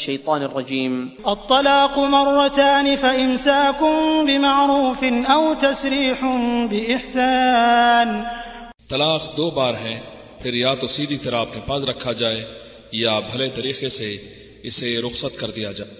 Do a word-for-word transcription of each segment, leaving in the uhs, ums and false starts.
الشيطان الرجيم. الطلاق مرتان فإمساك بمعروف أو تسريح بإحسان. طلاق دو بار ہے، پھر یا تو سیدھی طرح اپنے پاس رکھا جائے یا بھلے طریقے سے اسے رخصت کر دیا جائے.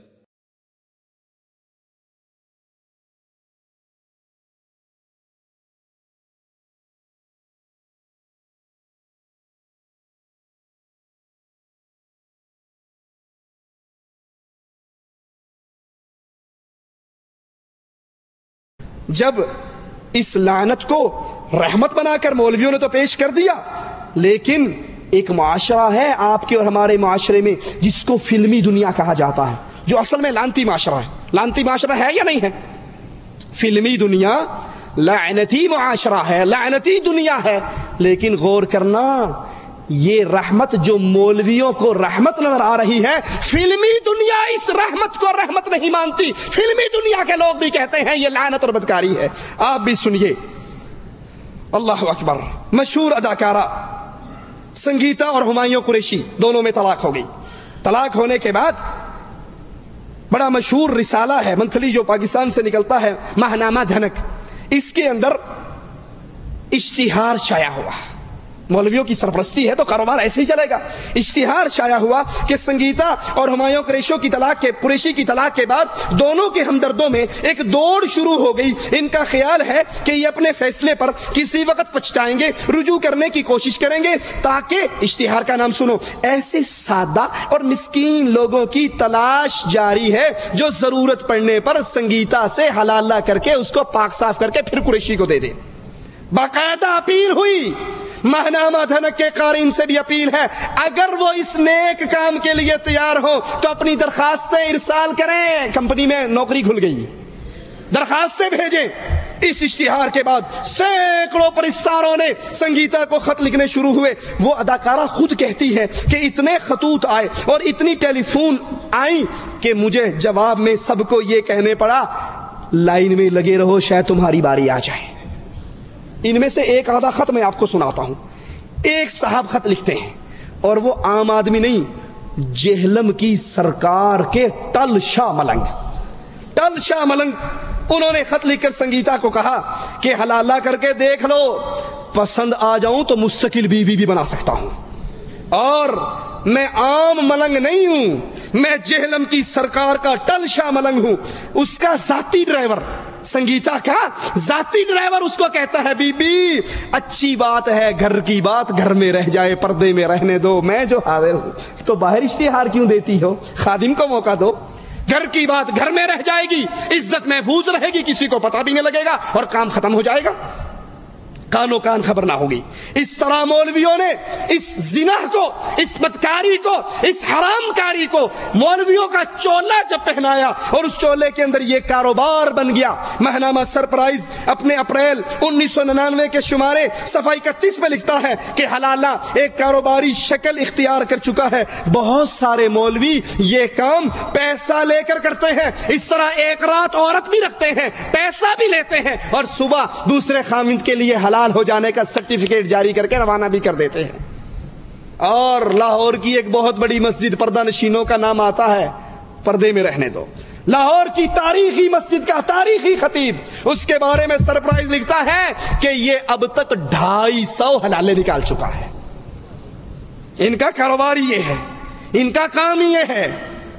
جب اس لعنت کو رحمت بنا کر مولویوں نے تو پیش کر دیا، لیکن ایک معاشرہ ہے آپ کے اور ہمارے معاشرے میں جس کو فلمی دنیا کہا جاتا ہے، جو اصل میں لعنتی معاشرہ ہے. لعنتی معاشرہ ہے یا نہیں ہے؟ فلمی دنیا لعنتی معاشرہ ہے، لعنتی دنیا ہے. لیکن غور کرنا، یہ رحمت جو مولویوں کو رحمت نظر آ رہی ہے، فلمی دنیا اس رحمت کو رحمت نہیں مانتی. فلمی دنیا کے لوگ بھی کہتے ہیں یہ لعنت اور بدکاری ہے. آپ بھی سنیے. اللہ اکبر. مشہور اداکارہ سنگیتا اور ہمایوں قریشی دونوں میں طلاق ہو گئی. طلاق ہونے کے بعد بڑا مشہور رسالہ ہے منتھلی جو پاکستان سے نکلتا ہے، ماہنامہ دھنک. اس کے اندر اشتہار شائع ہوا. مولویوں کی سرپرستی ہے تو کاروبار ایسے ہی چلے گا. اشتہار شائع ہوا کہ سنگیتا اور ہمایوں قریشوں کی طلاق کے قریشی کی طلاق کے بعد دونوں کے ہمدردوں میں ایک دوڑ شروع ہو گئی. ان کا خیال ہے کہ یہ اپنے فیصلے پر کسی وقت پچھتائیں گے، رجوع کرنے کی کوشش کریں گے تاکہ، اشتہار کا نام سنو، ایسے سادہ اور مسکین لوگوں کی تلاش جاری ہے جو ضرورت پڑنے پر سنگیتا سے حلالہ کر کے اس کو پاک صاف کر کے پھر قریشی کو دے دے. باقاعدہ اپیل ہوئی. ماہنامہ دھنک کے قارئین سے بھی اپیل ہے، اگر وہ اس نیک کام کے لیے تیار ہو تو اپنی درخواستیں ارسال کریں. کمپنی میں نوکری کھل گئی، درخواستیں بھیجیں. اس اشتہار کے بعد سینکڑوں پرستاروں نے سنگیتا کو خط لکھنے شروع ہوئے. وہ اداکارہ خود کہتی ہے کہ اتنے خطوط آئے اور اتنی ٹیلی فون آئیں کہ مجھے جواب میں سب کو یہ کہنے پڑا، لائن میں لگے رہو شاید تمہاری باری آ جائے. ان میں سے ایک آدھا خط میں آپ کو سناتا ہوں. ایک صاحب خط لکھتے ہیں اور وہ عام آدمی نہیں، جہلم کی سرکار کے ٹل شاہ ملنگ ٹل شاہ ملنگ انہوں نے خط لکھ کر سنگیتا کو کہا کہ حلالہ کر کے دیکھ لو، پسند آ جاؤں تو مستقل بیوی بھی بنا سکتا ہوں، اور میں عام ملنگ نہیں ہوں، میں جہلم کی سرکار کا ٹل شاہ ملنگ ہوں. اس کا ذاتی ڈرائیور، سنگیتا کا ذاتی ڈرائیور اس کو کہتا ہے، بی بی اچھی بات ہے، گھر کی بات گھر میں رہ جائے، پردے میں رہنے دو، میں جو حاضر ہوں. تو باہر اشتہار کیوں دیتی ہو؟ خادم کو موقع دو. گھر کی بات گھر میں رہ جائے گی، عزت محفوظ رہے گی، کسی کو پتہ بھی نہیں لگے گا اور کام ختم ہو جائے گا، کانوں کان خبر نہ ہوگی. اس طرح مولویوں نے اس زنا کو، اس بدکاری کو، اس حرام کاری کو مولویوں کا چولہ جب پہنایا اور اس چولے کے اندر یہ کاروبار بن گیا. ماہنامہ سرپرائز اپنے اپریل انیس سو ننانوے کے شمارے صفحہ اکتیس میں لکھتا ہے کہ حلالہ ایک کاروباری شکل اختیار کر چکا ہے. بہت سارے مولوی یہ کام پیسہ لے کر کرتے ہیں. اس طرح ایک رات عورت بھی رکھتے ہیں، پیسہ بھی لیتے ہیں، اور صبح دوسرے خامند کے لیے حلال ہو جانے کا سرٹیفکیٹ جاری کر کے روانہ بھی کر دیتے ہیں. اور لاہور کی ایک بہت بڑی مسجد، پردہ نشینوں کا نام آتا ہے، پردے میں رہنے دو. لاہور کی تاریخی مسجد کا تاریخی خطیب اس کے بارے میں سرپرائز لکھتا ہے کہ یہ اب تک ڈھائی سو حلالے نکال چکا ہے. ان کا کاروبار یہ ہے، ان کا کام یہ ہے.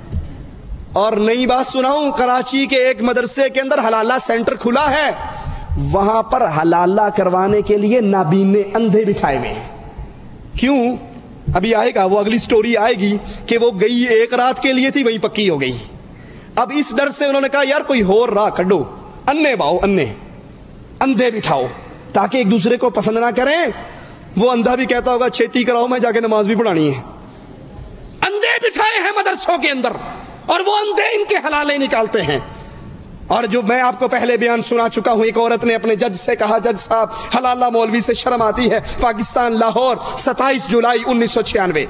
اور نئی بات سناؤں، کراچی کے ایک مدرسے کے اندر حلالہ سینٹر کھلا ہے. وہاں پر حلالہ کروانے کے لیے نابینے اندھے بٹھائے ہوئے ہیں. کیوں؟ ابھی آئے گا، وہ اگلی سٹوری آئے گی کہ وہ گئی ایک رات کے لیے تھی، وہیں پکی ہو گئی. اب اس ڈر سے انہوں نے کہا یار کوئی اور راہ کڈو، انے باؤ، انے اندھے بٹھاؤ تاکہ ایک دوسرے کو پسند نہ کریں. وہ اندھا بھی کہتا ہوگا چھیتی کراؤ، میں جا کے نماز بھی پڑھانی ہے. اندھے بٹھائے ہیں مدرسوں کے اندر اور وہ اندھے ان کے حلالے نکالتے ہیں. اور جو میں آپ کو پہلے بیان سنا چکا ہوں، ایک عورت نے اپنے جج سے کہا، جج صاحب حلالہ مولوی سے شرم آتی ہے. پاکستان، لاہور، ستائیس جولائی انیس سو چھیانوے.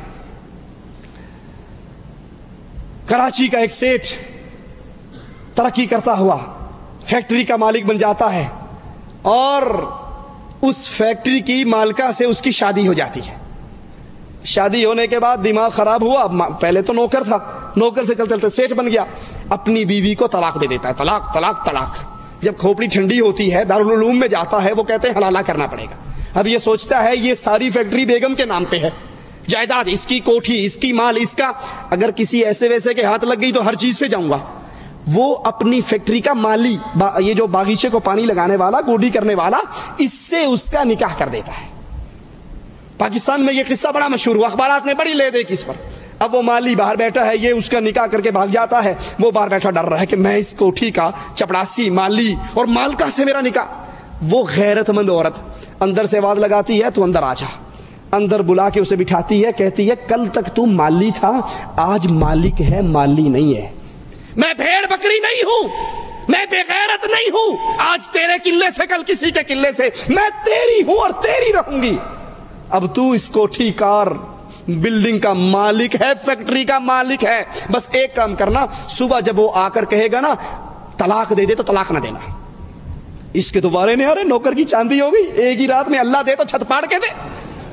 کراچی کا ایک سیٹ ترقی کرتا ہوا فیکٹری کا مالک بن جاتا ہے اور اس فیکٹری کی مالکہ سے اس کی شادی ہو جاتی ہے. شادی ہونے کے بعد دماغ خراب ہوا، پہلے تو نوکر تھا، نوکر سے چلتے چلتے سیٹھ بن گیا، اپنی بیوی کو طلاق دے دیتا ہے، طلاق طلاق طلاق۔ جب کھوپڑی ٹھنڈی ہوتی ہے، دارالعلوم میں جاتا ہے، وہ کہتے ہیں حلالہ کرنا پڑے گا۔ اب یہ سوچتا ہے یہ ساری فیکٹری بیگم کے نام پہ ہے، جائیداد اس کی، کوٹھی اس کی، مال اس کا، اگر کسی ایسے ویسے کے ہاتھ لگ گئی تو ہر چیز سے جاؤں گا۔ وہ اپنی فیکٹری کا مالی، یہ جو باغیچے کو پانی لگانے والا، گوڈی کرنے والا، اس سے اس کا نکاح کر دیتا ہے۔ پاکستان میں یہ قصہ بڑا مشہور ہوا، اخبارات نے بڑی لے دے اس پر۔ اب وہ مالی باہر بیٹھا ہے، یہ اس کا نکاح کر کے بھاگ جاتا ہے، وہ باہر بیٹھا ڈر رہا ہے کہ میں اس کوٹھی کا چپڑاسی، مالی اور مالکہ سے میرا نکاح۔ وہ غیرت مند عورت اندر سے آواز لگاتی ہے تو اندر آ جا، اندر بلا کے اسے بٹھاتی ہے، کہتی ہے کل تک تو مالی تھا، آج مالک ہے، مالی نہیں ہے۔ میں بھیڑ بکری نہیں ہوں، میں بے غیرت نہیں ہوں، آج تیرے قلعے سے کل کسی کے قلعے سے، میں تیری ہوں اور تیری رہوں گی۔ اب تو اس کوٹھی کار بلڈنگ کا مالک ہے، فیکٹری کا مالک ہے، بس ایک کام کرنا، صبح جب وہ آ کر کہے گا نا طلاق دے دے تو طلاق نہ دینا۔ اس کے دوبارے نہیں آ رہے، نوکر کی چاندی ہو گئی، ایک ہی رات میں اللہ دے تو چھت پاڑ کے دے۔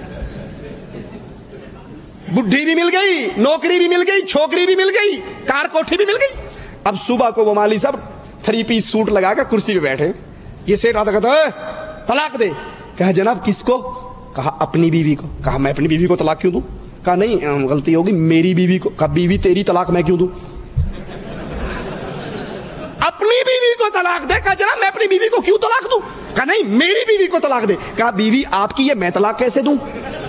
بڈھی بھی مل گئی، نوکری بھی مل گئی، چھوکری بھی مل گئی، کار کوٹھی بھی مل گئی۔ اب صبح کو وہ مالی صاحب تھری پیس سوٹ لگا کر کرسی پہ بیٹھے، یہ سیٹ آتا کہتا ہے طلاق دے۔ کہا جناب کس کو؟ کہا اپنی بیوی کو۔ کہا میں اپنی بیوی کو طلاق کیوں دوں؟ کہا نہیں غلطی ہوگی، میری بیوی کو۔ کہا بیوی تیری، طلاق میں کیوں دوں؟ اپنی بیوی کو طلاق دے۔ کہا جناب میں اپنی بیوی کو کیوں طلاق دوں؟ کہا نہیں میری بیوی کو طلاق دے۔ کہا بیوی آپ کی ہے، میں طلاق کیسے دوں؟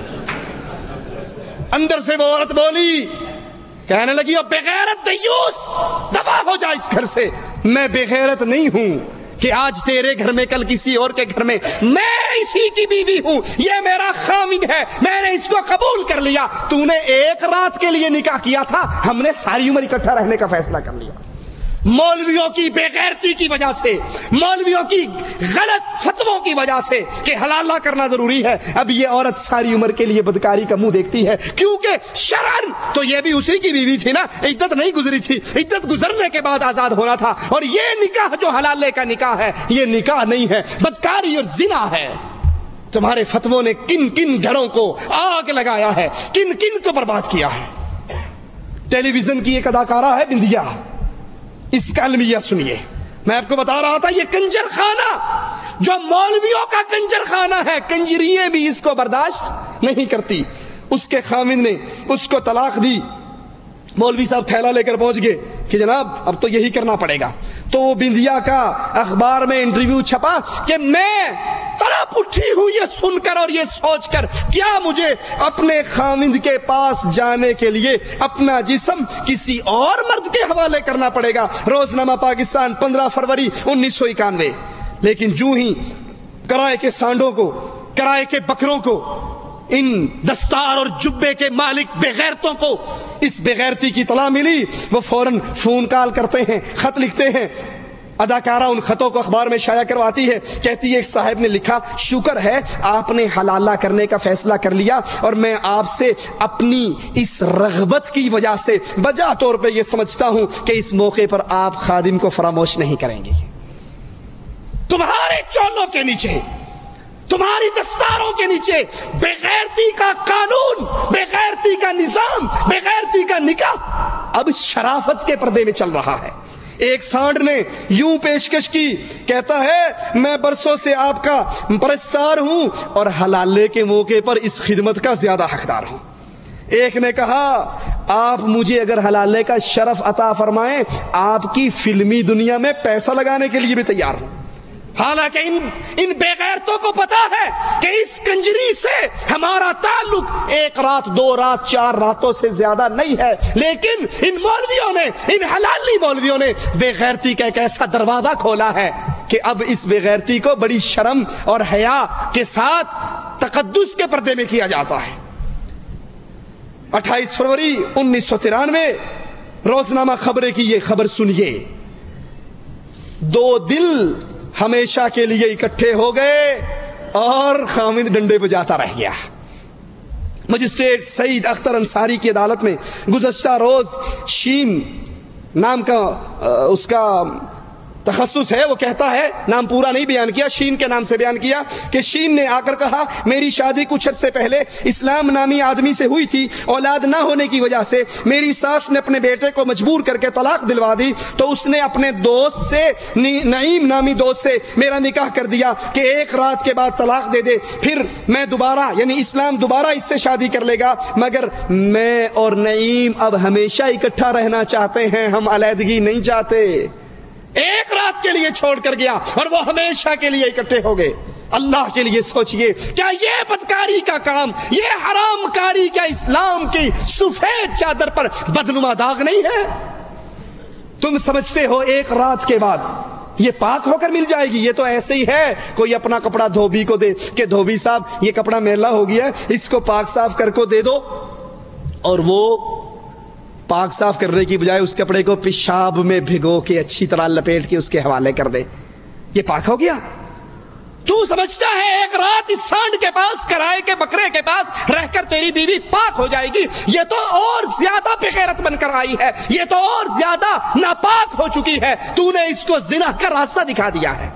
اندر سے وہ عورت بولی، کہنے لگی او بغیرت دیوس، دفع ہو جا اس گھر سے۔ میں بغیرت نہیں ہوں کہ آج تیرے گھر میں کل کسی اور کے گھر میں، میں اسی کی بیوی ہوں، یہ میرا خاوند ہے، میں نے اس کو قبول کر لیا۔ تو نے ایک رات کے لیے نکاح کیا تھا، ہم نے ساری عمر اکٹھا رہنے کا فیصلہ کر لیا۔ مولویوں کی بے غیرتی کی وجہ سے، مولویوں کی غلط فتووں کی وجہ سے کہ حلالہ کرنا ضروری ہے، اب یہ عورت ساری عمر کے لیے بدکاری کا منہ دیکھتی ہے، کیونکہ شرعاً تو یہ بھی اسی کی بیوی تھی نا، عدت نہیں گزری تھی، عدت گزرنے کے بعد آزاد ہونا تھا، اور یہ نکاح جو حلالے کا نکاح ہے یہ نکاح نہیں ہے، بدکاری اور زنا ہے۔ تمہارے فتووں نے کن کن گھروں کو آگ لگایا ہے، کن کن کو برباد کیا ہے۔ ٹیلی ویژن کی ایک اداکارہ ہے بندیا، اس کا المیہ سنیے، میں آپ کو بتا رہا تھا یہ کنجر خانہ جو مولویوں کا کنجر خانہ ہے، کنجریے بھی اس کو برداشت نہیں کرتی۔ اس کے خاوند نے اس کو طلاق دی، مولوی صاحب تھیلا لے کر پہنچ گئے کہ جناب اب تو یہی کرنا پڑے گا۔ تو وہ بندیا کا اخبار میں انٹرویو چھپا کہ میں تڑپ اٹھی ہوں یہ سن کر اور یہ سوچ کر، کیا مجھے اپنے خاوند کے پاس جانے کے لیے اپنا جسم کسی اور مرد کے حوالے کرنا پڑے گا۔ روزنامہ پاکستان پندرہ فروری انیس سو اکانوے۔ لیکن جو ہی کرائے کے سانڈوں کو، کرائے کے بکروں کو، ان دستار اور جبے کے مالک بغیرتوں کو اس بغیرتی کی اطلاع ملی، وہ فوراً فون کال کرتے ہیں، خط لکھتے ہیں۔ اداکارہ ان خطوں کو اخبار میں شائع کرواتی ہے، کہتی ہے ایک صاحب نے لکھا، شکر ہے آپ نے حلالہ کرنے کا فیصلہ کر لیا، اور میں آپ سے اپنی اس رغبت کی وجہ سے بجا طور پہ یہ سمجھتا ہوں کہ اس موقع پر آپ خادم کو فراموش نہیں کریں گے۔ تمہارے چولوں کے نیچے، تمہاری دستاروں کے نیچے بغیرتی کا قانون، بغیرتی کا نظام، بغیرتی کا نکاح اب شرافت کے پردے میں چل رہا ہے۔ ایک سانڈ نے یوں پیشکش کی، کہتا ہے میں برسوں سے آپ کا پرستار ہوں اور حلالے کے موقع پر اس خدمت کا زیادہ حقدار ہوں۔ ایک نے کہا آپ مجھے اگر حلالے کا شرف عطا فرمائیں، آپ کی فلمی دنیا میں پیسہ لگانے کے لیے بھی تیار ہوں۔ حالانکہ ان ان بے غیرتوں کو پتا ہے کہ اس کنجری سے ہمارا تعلق ایک رات، دو رات، چار راتوں سے زیادہ نہیں ہے، لیکن ان مولویوں نے، ان حلالی مولویوں نے بے غیرتی کا ایک ایسا دروازہ کھولا ہے کہ اب اس بے غیرتی کو بڑی شرم اور حیا کے ساتھ تقدس کے پردے میں کیا جاتا ہے۔ اٹھائیس فروری انیس سو ترانوے روزنامہ خبریں کی یہ خبر سنیے، دو دل ہمیشہ کے لیے اکٹھے ہو گئے اور خاوند ڈنڈے بجاتا رہ گیا۔ مجسٹریٹ سعید اختر انصاری کی عدالت میں گزشتہ روز شین نام کا اس کا تخصص ہے، وہ کہتا ہے، نام پورا نہیں بیان کیا، شین کے نام سے بیان کیا، کہ شین نے آ کر کہا میری شادی کچھ عرصے پہلے اسلام نامی آدمی سے ہوئی تھی، اولاد نہ ہونے کی وجہ سے میری ساس نے اپنے بیٹے کو مجبور کر کے طلاق دلوا دی، تو اس نے اپنے دوست سے، نعیم نامی دوست سے میرا نکاح کر دیا کہ ایک رات کے بعد طلاق دے دے، پھر میں دوبارہ یعنی اسلام دوبارہ اس سے شادی کر لے گا، مگر میں اور نعیم اب ہمیشہ اکٹھا رہنا چاہتے ہیں، ہم علیحدگی نہیں چاہتے۔ ایک رات کے لیے چھوڑ کر گیا اور وہ ہمیشہ کے لیے اکٹھے ہو گئے۔ اللہ کے لیے سوچئے، کیا یہ بدکاری کا کام، یہ حرام کاری کیا اسلام کی سفید چادر پر بدنما داغ نہیں ہے؟ تم سمجھتے ہو ایک رات کے بعد یہ پاک ہو کر مل جائے گی؟ یہ تو ایسے ہی ہے، کوئی اپنا کپڑا دھوبی کو دے کہ دھوبی صاحب یہ کپڑا میلا ہو گیا ہے، اس کو پاک صاف کر کو دے دو، اور وہ پاک صاف کرنے کی بجائے اس کپڑے کو پیشاب میں بھگو کے اچھی طرح لپیٹ کے اس کے حوالے کر دے، یہ پاک ہو گیا؟ تو سمجھتا ہے ایک رات اس سانڈ کے پاس، کرائے کے بکرے کے پاس رہ کر تیری بیوی پاک ہو جائے گی؟ یہ تو اور زیادہ بے غیرت بن کر آئی ہے، یہ تو اور زیادہ ناپاک ہو چکی ہے، تو نے اس کو زنا کا راستہ دکھا دیا ہے۔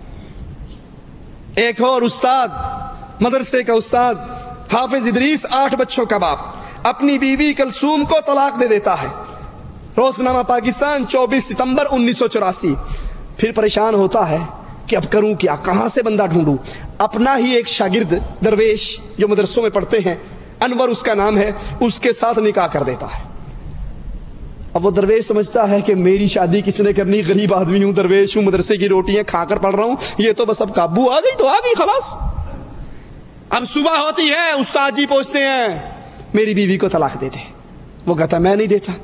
ایک اور استاد، مدرسے کا استاد حافظ ادریس، آٹھ بچوں کا باپ، اپنی بیوی کلثوم کو طلاق دے دیتا ہے۔ روزنامہ پاکستان چوبیس ستمبر انیس سو چوراسی۔ پھر پریشان ہوتا ہے کہ اب کروں کیا، کہاں سے بندہ ڈھونڈوں؟ اپنا ہی ایک شاگرد درویش جو مدرسوں میں پڑھتے ہیں، انور اس کا نام ہے، اس کے ساتھ نکاح کر دیتا ہے۔ اب وہ درویش سمجھتا ہے کہ میری شادی کس نے کرنی، غریب آدمی ہوں، درویش ہوں، مدرسے کی روٹیاں کھا کر پڑھ رہا ہوں، یہ تو بس اب قابو آ گئی تو آ گئی، خلاص۔ اب صبح ہوتی ہے، استاد جی پوچھتے ہیں میری بیوی کو طلاق دے دے، وہ کہتا میں نہیں دیتا،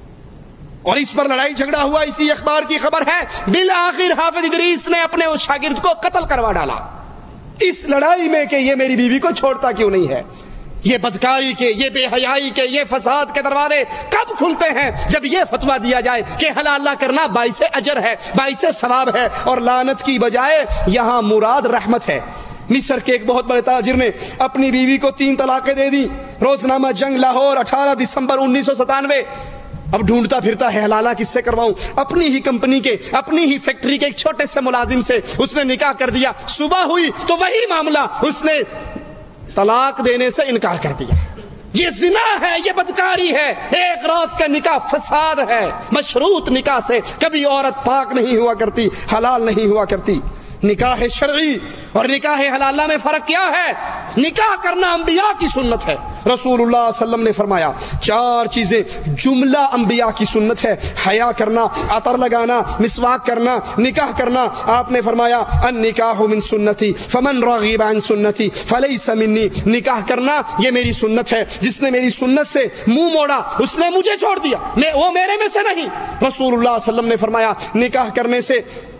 اور اس پر لڑائی جھگڑا ہوا، اسی اخبار کی خبر ہے۔ بالآخر حافظ ادریس نے اپنے اس شاگرد کو قتل کروا ڈالا اس لڑائی میں کہ یہ میری بیوی کو چھوڑتا کیوں نہیں ہے۔ یہ بدکاری کے، یہ بے حیائی کے، یہ فساد کے دروازے کب کھلتے ہیں؟ جب یہ فتویٰ دیا جائے کہ حلال کرنا باعث اجر ہے، باعث ثواب ہے، اور لعنت کی بجائے یہاں مراد رحمت ہے۔ مصر کے ایک بہت بڑے تاجر نے اپنی بیوی کو تین طلاقیں دے دی۔ روزنامہ جنگ لاہور اٹھارہ دسمبر انیس سو ستانوے۔ اب ڈھونڈتا پھرتا ہے حلالہ کس سے کرواؤں، اپنی ہی کمپنی کے، اپنی ہی فیکٹری کے ایک چھوٹے سے ملازم سے اس نے نکاح کر دیا۔ صبح ہوئی تو وہی معاملہ، اس نے طلاق دینے سے انکار کر دیا۔ یہ زنا ہے، یہ بدکاری ہے، ایک رات کا نکاح فساد ہے۔ مشروط نکاح سے کبھی عورت پاک نہیں ہوا کرتی، حلال نہیں ہوا کرتی۔ نکاح شرعی اور نکاح حلالہ میں فرق کیا ہے؟ نکاح کرنا انبیاء کی سنت ہے۔ رسول اللہ صلی اللہ علیہ وسلم نے فرمایا چار چیزیں جملہ انبیاء کی سنت ہے: حیا کرنا، عطر لگانا، مسواک کرنا، نکاح کرنا۔ آپ نے فرمایا النکاح من سنتی فمن رغب عن سنتی فلیس منی، نکاح کرنا یہ میری سنت ہے، جس نے میری سنت سے منہ موڑا اس نے مجھے چھوڑ دیا، میں وہ میرے میں سے نہیں۔ رسول اللہ صلی اللہ علیہ وسلم نے فرمایا نکاح کرنے سے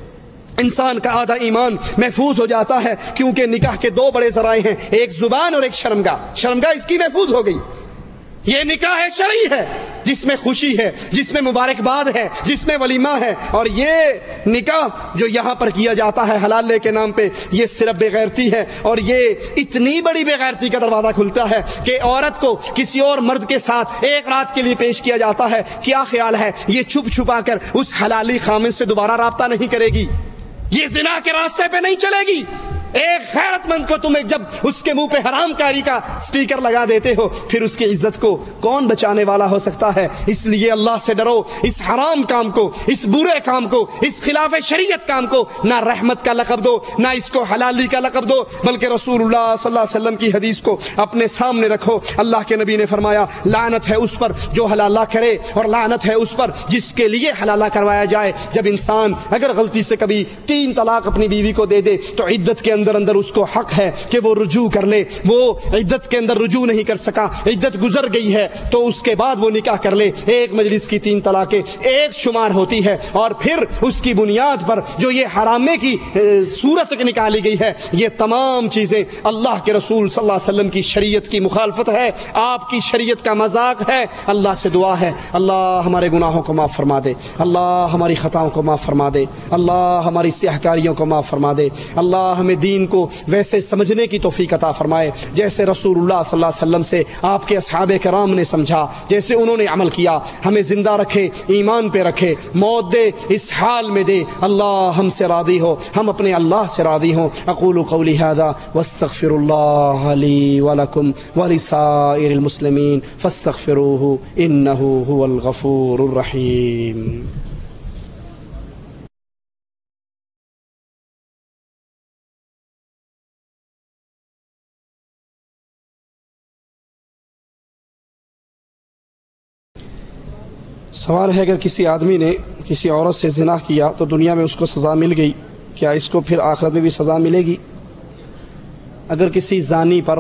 انسان کا آدھا ایمان محفوظ ہو جاتا ہے، کیونکہ نکاح کے دو بڑے ذرائع ہیں، ایک زبان اور ایک شرمگاہ۔ شرمگاہ اس کی محفوظ ہو گئی۔ یہ نکاح شرعی ہے جس میں خوشی ہے، جس میں مبارکباد ہے، جس میں ولیمہ ہے، اور یہ نکاح جو یہاں پر کیا جاتا ہے حلالے کے نام پہ، یہ صرف بے غیرتی ہے، اور یہ اتنی بڑی بے غیرتی کا دروازہ کھلتا ہے کہ عورت کو کسی اور مرد کے ساتھ ایک رات کے لیے پیش کیا جاتا ہے۔ کیا خیال ہے یہ چھپ چھپا کر اس حلالی خامد سے دوبارہ رابطہ نہیں کرے گی؟ یہ زنا کے راستے پہ نہیں چلے گی۔ ایک غیرت مند کو تمہیں جب اس کے منہ پہ حرام کاری کا سٹیکر لگا دیتے ہو، پھر اس کی عزت کو کون بچانے والا ہو سکتا ہے؟ اس لیے اللہ سے ڈرو، اس حرام کام کو، اس برے کام کو، اس خلاف شریعت کام کو نہ رحمت کا لقب دو، نہ اس کو حلالی کا لقب دو، بلکہ رسول اللہ صلی اللہ علیہ وسلم کی حدیث کو اپنے سامنے رکھو۔ اللہ کے نبی نے فرمایا لعنت ہے اس پر جو حلالہ کرے، اور لعنت ہے اس پر جس کے لیے حلالہ کروایا جائے۔ جب انسان اگر غلطی سے کبھی تین طلاق اپنی بیوی کو دے دے تو عدت کے اندر اندر اس کو حق ہے کہ وہ رجوع کر لے۔ وہ عدت کے اندر رجوع نہیں کر سکا، عدت گزر گئی ہے، تو اس کے بعد وہ نکاح کر لے۔ ایک مجلس کی تین طلاقیں ایک شمار ہوتی ہے، اور پھر اس کی بنیاد پر جو یہ حرامے کی صورت نکالی گئی ہے، یہ تمام چیزیں اللہ کے رسول صلی اللہ علیہ وسلم کی شریعت کی مخالفت ہے، آپ کی شریعت کا مذاق ہے۔ اللہ سے دعا ہے اللہ ہمارے گناہوں کو معاف فرما دے، اللہ ہماری خطاؤں کو معاف فرما دے، اللہ ہماری سیاہ کاریوں کو معاف فرما دے، اللہ ہمیں دین دین کو ویسے سمجھنے کی توفیق عطا فرمائے جیسے رسول اللہ صلی اللہ علیہ وسلم سے آپ کے اصحاب کرام نے سمجھا، جیسے انہوں نے عمل کیا۔ ہمیں زندہ رکھے، ایمان پہ رکھے، موت دے اس حال میں دے اللہ ہم سے راضی ہو، ہم اپنے اللہ سے راضی ہوں۔ اقول قولی ھذا واستغفر اللہ لی ولکم ولسائر المسلمین فاستغفروہ انہ هو الغفور الرحیم۔ سوال ہے اگر کسی آدمی نے کسی عورت سے زنا کیا تو دنیا میں اس کو سزا مل گئی، کیا اس کو پھر آخرت میں بھی سزا ملے گی؟ اگر کسی زانی پر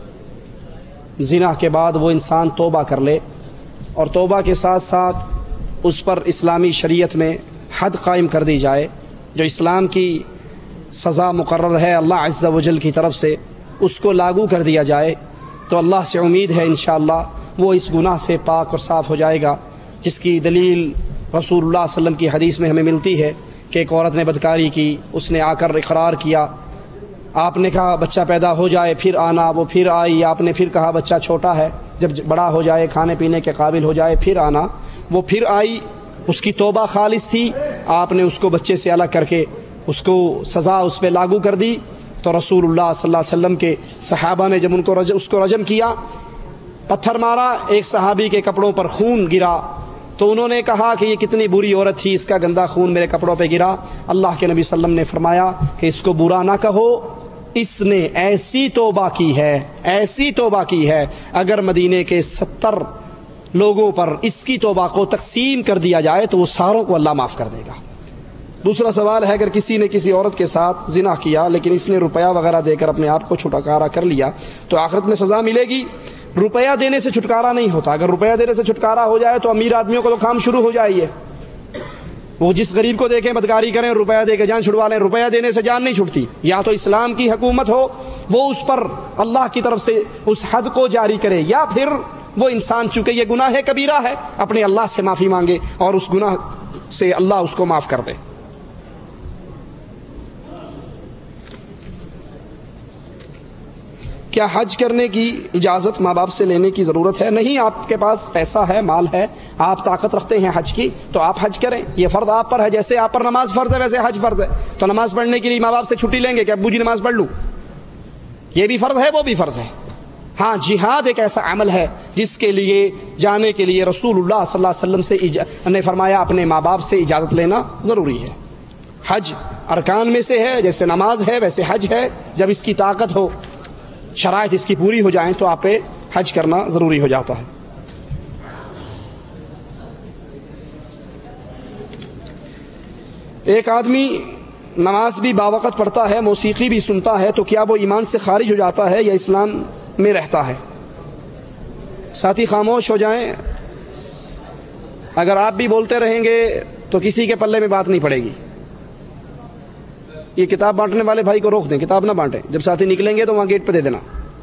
زنا کے بعد وہ انسان توبہ کر لے اور توبہ کے ساتھ ساتھ اس پر اسلامی شریعت میں حد قائم کر دی جائے، جو اسلام کی سزا مقرر ہے اللہ عز و جل کی طرف سے، اس کو لاگو کر دیا جائے، تو اللہ سے امید ہے انشاءاللہ وہ اس گناہ سے پاک اور صاف ہو جائے گا، جس کی دلیل رسول اللہ صلی اللہ علیہ وسلم کی حدیث میں ہمیں ملتی ہے کہ ایک عورت نے بدکاری کی، اس نے آ کر اقرار کیا، آپ نے کہا بچہ پیدا ہو جائے پھر آنا، وہ پھر آئی، آپ نے پھر کہا بچہ چھوٹا ہے، جب بڑا ہو جائے کھانے پینے کے قابل ہو جائے پھر آنا، وہ پھر آئی، اس کی توبہ خالص تھی، آپ نے اس کو بچے سے الگ کر کے اس کو سزا اس پہ لاگو کر دی، تو رسول اللہ صلی اللہ علیہ وسلم کے صحابہ نے جب ان کو رج اس کو رجم کیا، پتھر مارا، ایک صحابی کے کپڑوں پر خون گرا، تو انہوں نے کہا کہ یہ کتنی بری عورت تھی، اس کا گندا خون میرے کپڑوں پہ گرا۔ اللہ کے نبی صلی اللہ علیہ وسلم نے فرمایا کہ اس کو برا نہ کہو، اس نے ایسی توبہ کی ہے، ایسی توبہ کی ہے، اگر مدینے کے ستر لوگوں پر اس کی توبہ کو تقسیم کر دیا جائے تو وہ ساروں کو اللہ معاف کر دے گا۔ دوسرا سوال ہے اگر کسی نے کسی عورت کے ساتھ زنا کیا لیکن اس نے روپیہ وغیرہ دے کر اپنے آپ کو چھٹکارا کر لیا تو آخرت میں سزا ملے گی؟ روپیہ دینے سے چھٹکارا نہیں ہوتا، اگر روپیہ دینے سے چھٹکارا ہو جائے تو امیر آدمیوں کو تو کام شروع ہو جائے، وہ جس غریب کو دیکھیں بدکاری کریں، روپیہ دے کے جان چھڑوا لیں، روپیہ دینے سے جان نہیں چھٹتی۔ یا تو اسلام کی حکومت ہو، وہ اس پر اللہ کی طرف سے اس حد کو جاری کرے، یا پھر وہ انسان چونکہ یہ گناہ کبیرہ ہے اپنے اللہ سے معافی مانگے اور اس گناہ سے اللہ اس کو معاف کر دے۔ کیا حج کرنے کی اجازت ماں باپ سے لینے کی ضرورت ہے؟ نہیں، آپ کے پاس پیسہ ہے، مال ہے، آپ طاقت رکھتے ہیں حج کی تو آپ حج کریں، یہ فرض آپ پر ہے، جیسے آپ پر نماز فرض ہے ویسے حج فرض ہے، تو نماز پڑھنے کے لیے ماں باپ سے چھٹی لیں گے کہ ابو جی نماز پڑھ لوں، یہ بھی فرض ہے وہ بھی فرض ہے۔ ہاں، جہاد ایک ایسا عمل ہے جس کے لیے جانے کے لیے رسول اللہ صلی اللہ علیہ وسلم سے اجا... نے فرمایا اپنے ماں باپ سے اجازت لینا ضروری ہے۔ حج ارکان میں سے ہے، جیسے نماز ہے ویسے حج ہے، جب اس کی طاقت ہو، شرائط اس کی پوری ہو جائیں تو آپ پہ حج کرنا ضروری ہو جاتا ہے۔ ایک آدمی نماز بھی باوقت پڑھتا ہے، موسیقی بھی سنتا ہے، تو کیا وہ ایمان سے خارج ہو جاتا ہے یا اسلام میں رہتا ہے؟ ساتھی خاموش ہو جائیں، اگر آپ بھی بولتے رہیں گے تو کسی کے پلے میں بات نہیں پڑے گی۔ یہ کتاب بانٹنے والے بھائی کو روک دیں، کتاب نہ بانٹیں، جب ساتھی نکلیں گے تو وہاں گیٹ پہ دے دینا،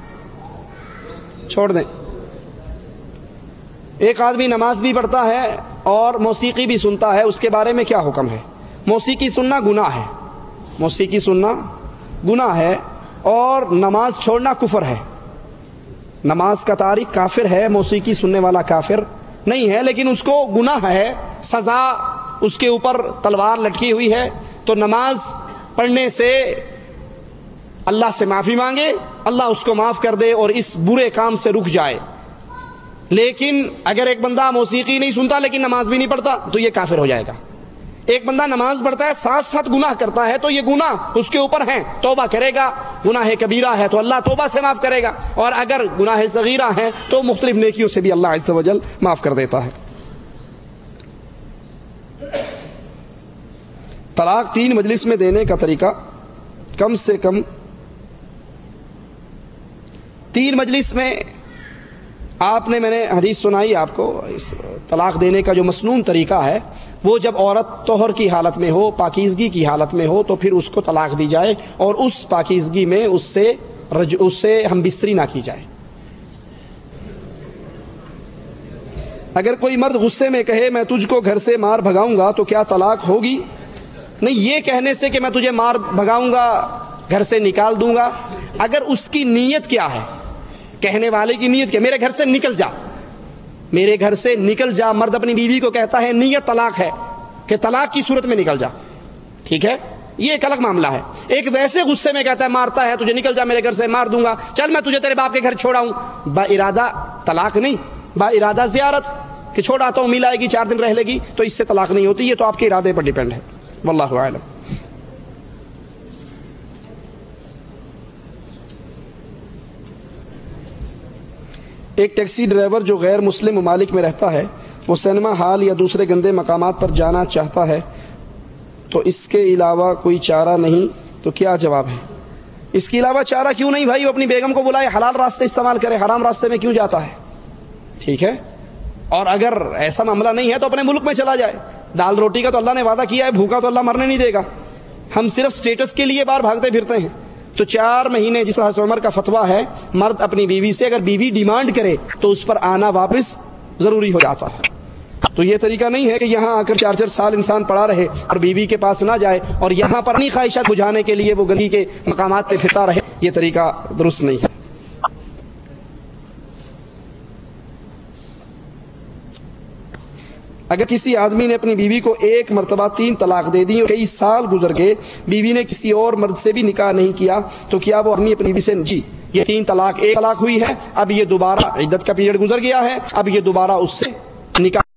چھوڑ دیں۔ ایک آدمی نماز بھی پڑھتا ہے اور موسیقی بھی سنتا ہے، اس کے بارے میں کیا حکم ہے؟ موسیقی سننا گناہ ہے، موسیقی سننا گناہ ہے، اور نماز چھوڑنا کفر ہے۔ نماز کا تارک کافر ہے، موسیقی سننے والا کافر نہیں ہے، لیکن اس کو گناہ ہے، سزا اس کے اوپر تلوار لٹکی ہوئی ہے، تو نماز پڑھنے سے اللہ سے معافی مانگے، اللہ اس کو معاف کر دے اور اس برے کام سے رک جائے۔ لیکن اگر ایک بندہ موسیقی نہیں سنتا لیکن نماز بھی نہیں پڑھتا تو یہ کافر ہو جائے گا۔ ایک بندہ نماز پڑھتا ہے ساتھ ساتھ گناہ کرتا ہے تو یہ گناہ اس کے اوپر ہیں، توبہ کرے گا، گناہ کبیرہ ہے تو اللہ توبہ سے معاف کرے گا، اور اگر گناہ صغیرہ ہیں تو مختلف نیکیوں سے بھی اللہ عز و جل معاف کر دیتا ہے۔ طلاق تین مجلس میں دینے کا طریقہ، کم سے کم تین مجلس میں آپ نے، میں نے حدیث سنائی آپ کو، اس طلاق دینے کا جو مسنون طریقہ ہے وہ جب عورت طہر کی حالت میں ہو، پاکیزگی کی حالت میں ہو، تو پھر اس کو طلاق دی جائے اور اس پاکیزگی میں اس سے رج... اس سے ہم بستری نہ کی جائے۔ اگر کوئی مرد غصے میں کہے میں تجھ کو گھر سے مار بھگاؤں گا تو کیا طلاق ہوگی؟ نہیں، یہ کہنے سے کہ میں تجھے مار بھگاؤں گا گھر سے نکال دوں گا. اگر اس کی نیت کیا ہے, کہنے والے کی نیت کیا, میرے گھر سے نکل جا, میرے گھر سے نکل جا. مرد اپنی بیوی کو کہتا ہے نیت طلاق ہے کہ طلاق کی صورت میں نکل جا, ٹھیک ہے, یہ ایک الگ معاملہ ہے. ایک ویسے غصے میں کہتا ہے مارتا ہے تجھے, نکل جا میرے گھر سے, مار دوں گا, چل میں تجھے تیرے باپ کے گھر چھوڑاؤں, با ارادہ طلاق نہیں, با ارادہ زیارت, کہ چھوڑ آتا ہوں, مل آئے گی, چار دن رہ لے گی, تو اس سے طلاق نہیں ہوتی. یہ تو آپ کے ارادے پر ڈیپینڈ ہے. واللہ اعلم. ایک ٹیکسی ڈرائیور جو غیر مسلم ممالک میں رہتا ہے, وہ سینما ہال یا دوسرے گندے مقامات پر جانا چاہتا ہے, تو اس کے علاوہ کوئی چارہ نہیں, تو کیا جواب ہے؟ اس کے علاوہ چارہ کیوں نہیں بھائی, وہ اپنی بیگم کو بلائے, حلال راستے استعمال کرے, حرام راستے میں کیوں جاتا ہے, ٹھیک ہے. اور اگر ایسا معاملہ نہیں ہے تو اپنے ملک میں چلا جائے. دال روٹی کا تو اللہ نے وعدہ کیا ہے, بھوکا تو اللہ مرنے نہیں دے گا. ہم صرف سٹیٹس کے لیے باہر بھاگتے پھرتے ہیں. تو چار مہینے, جس حضرت عمر کا فتویٰ ہے, مرد اپنی بیوی سے اگر بیوی ڈیمانڈ کرے تو اس پر آنا واپس ضروری ہو جاتا ہے. تو یہ طریقہ نہیں ہے کہ یہاں آ کر چار چار سال انسان پڑا رہے اور بیوی کے پاس نہ جائے, اور یہاں پر اپنی خواہشات بجھانے کے لیے وہ گندگی کے مقامات پہ پھرتا رہے. یہ طریقہ درست نہیں ہے. اگر کسی آدمی نے اپنی بیوی کو ایک مرتبہ تین طلاق دے دی اور کئی سال گزر گئے, بیوی نے کسی اور مرد سے بھی نکاح نہیں کیا, تو کیا وہ اپنی اپنی بیوی سے جی یہ تین طلاق ایک طلاق ہوئی ہے, اب یہ دوبارہ عدت کا پیریڈ گزر گیا ہے, اب یہ دوبارہ اس سے نکاح